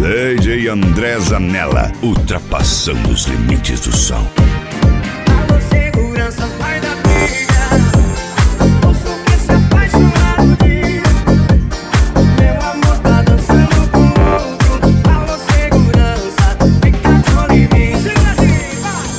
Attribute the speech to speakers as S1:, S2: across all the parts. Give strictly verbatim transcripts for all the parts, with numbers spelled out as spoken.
S1: D J André Zanella, ultrapassando os limites do som.
S2: Alô, segurança, vai da briga. Ouço que se apaixonar do dia. Meu amor tá dançando com outro. Alô, segurança, fica de olho em mim. Segura assim,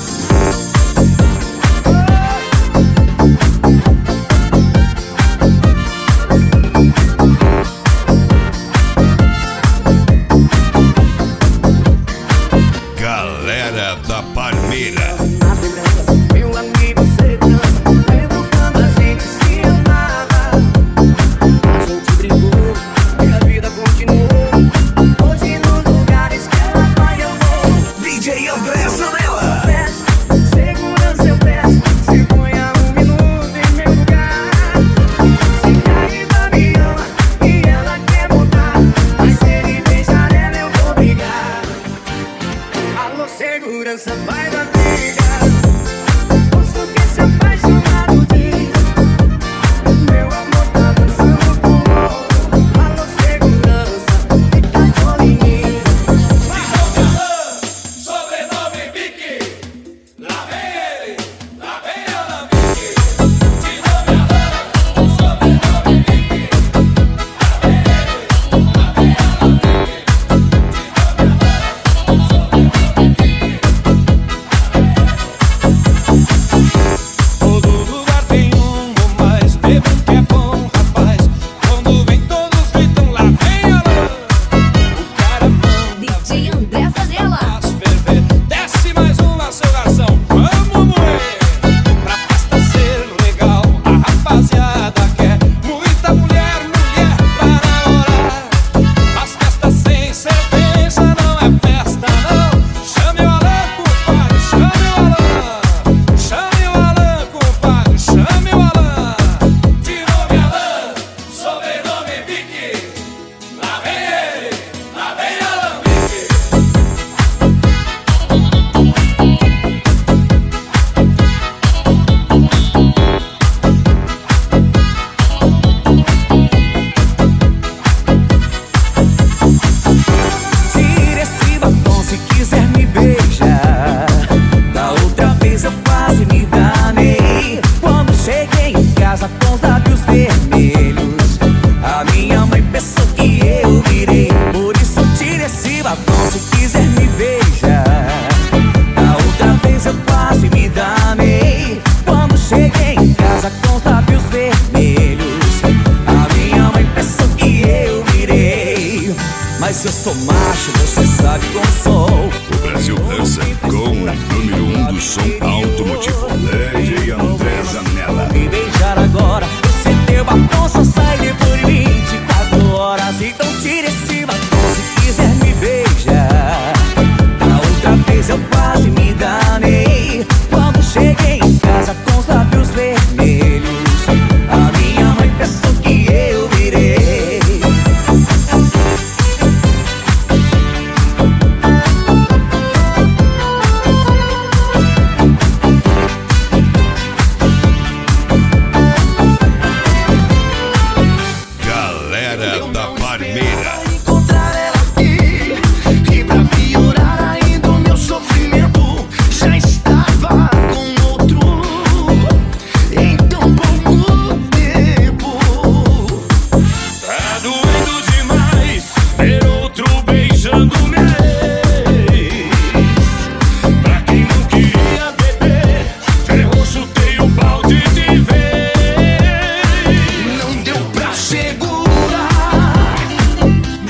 S1: Galera da Parmeira.
S2: nas lembranças, meu amigo, você dança. Lembro quando a gente se amava. A gente brigou e a vida continuou. Hoje nos lugares que ela vai eu vou.
S1: D J André Zanella.
S2: Peço, segurança eu peço. Se ponha um minuto em meu lugar. Se ainda me ama e ela quer voltar, mas se ele beijar ela eu vou brigar. Alô, segurança, vai da briga. Posso que se apaixonar do dia. Meu amor tá dançando com outro. Alô, segurança, fica de olho em mim.
S3: Sobrenome Vicky, lá vem ele, lá vem ela Vicky. De nome Alan, sobrenome Vicky, lá vem ele, lá vem ela Vicky. De nome Alan, sobrenome Vicky. Todo lugar tem um ou mais bebo que é bom, rapaz. Quando vem todos gritam, lá vem Alan. O cara manda
S4: D J André Zanella.
S3: ferver. Desce mais uma, seu garçom, vamos moer. Pra festa ser legal, a rapaziada quer muita mulher, mulher para orar. Mas festa sem cerveja não é festa, não. Chame o Alan, compadre, chame o Alan. Chame o Alan, compadre, chame o Alan. De nome Alan, sobrenome Vicky. Lá vem ele, lá vem Alan Vicky.
S2: Tira esse batom se quiser me beijar. Da outra vez eu quase me danei quando cheguei em casa com os lábios vermelhos. A minha mãe pensou que eu virei. Por isso tira esse batom se quiser me beijar. Da outra vez eu quase me danei quando cheguei em casa com os lábios vermelhos. A minha mãe pensou que eu virei. Mas eu sou macho, você sabe como sou.
S1: O Brasil dança com o número um do som automotivo. D J André Zanella.
S2: Me beijar agora, você teu batom só sai depois de vinte e quatro horas. Então tira esse batom se quiser me beijar. Da outra vez eu quase me danei quando cheguei em casa com os lábios vermelhos. A minha mãe pensou que eu virei.
S1: Galera da Parmeira.
S5: Encontrar ela aqui, e pra piorar ainda o meu sofrimento já estava com outro em tão pouco tempo.
S3: Tá doendo demais ver outro beijando meu ex. Pra quem não queria beber, ferrou, chutei o balde de vez.
S5: Não deu pra segurar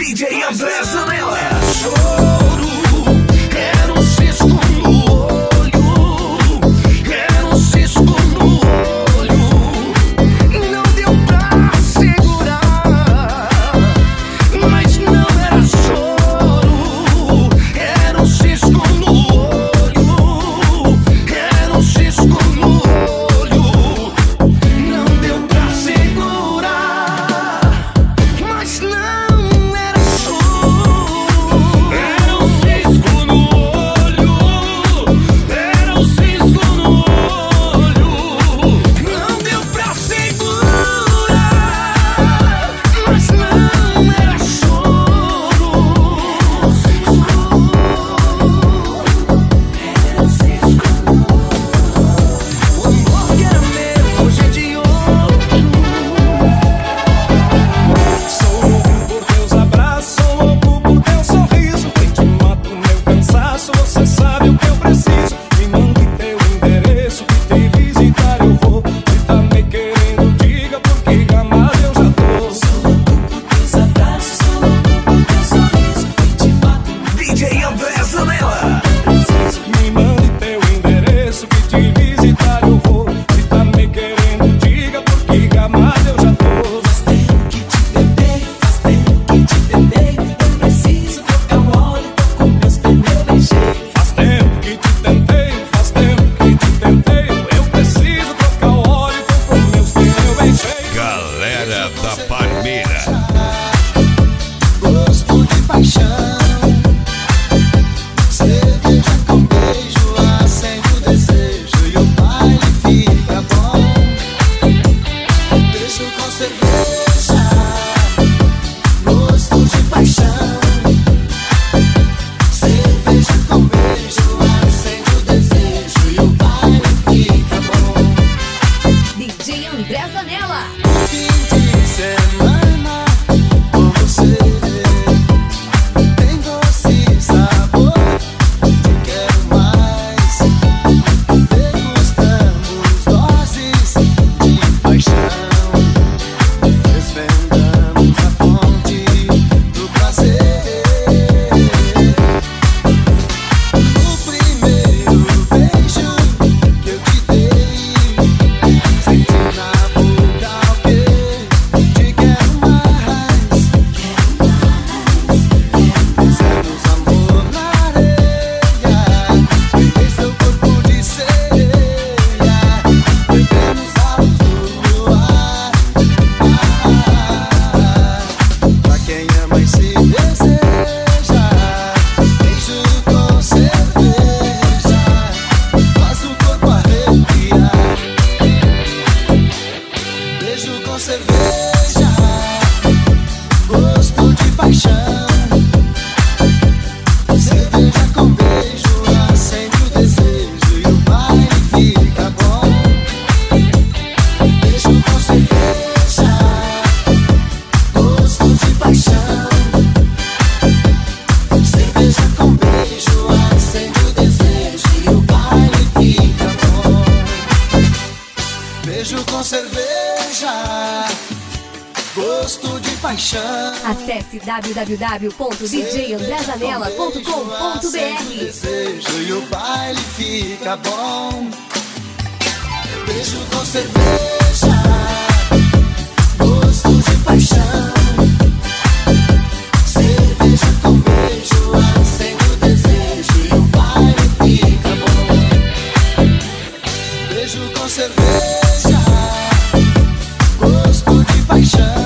S5: paixão. Cerveja com beijo acende o desejo e o baile fica bom. Beijo com cerveja, gosto de paixão. Cerveja com beijo acende o desejo e o baile fica bom.
S4: D J André Zanella.
S5: Fim de semana com você tem doce sabor. Te quero mais. Degustamos doses de paixão. Desvendamos a fonte do prazer. No primeiro beijo que eu te dei, senti na boca o que te quero mais. Fizemos amor na areia, peguei seu corpo de sereia, bebemos a luz do luar. Pra quem ama e se deseja, beijo com cerveja faz o corpo arrepiar. Beijo com cerveja, gosto de paixão. Cerveja com beijo acende o desejo e o baile fica bom. Beijo com cerveja, gosto de paixão. Cerveja com beijo acende o desejo e o baile fica bom. Beijo com cerveja, gosto de paixão.
S4: Acesse w w w ponto d j andré zanella ponto com ponto b r.
S5: Desejo e o baile fica bom. Beijo com cerveja, gosto de paixão. Cerveja com beijo acende o desejo e o baile fica bom. Beijo com cerveja, gosto de paixão.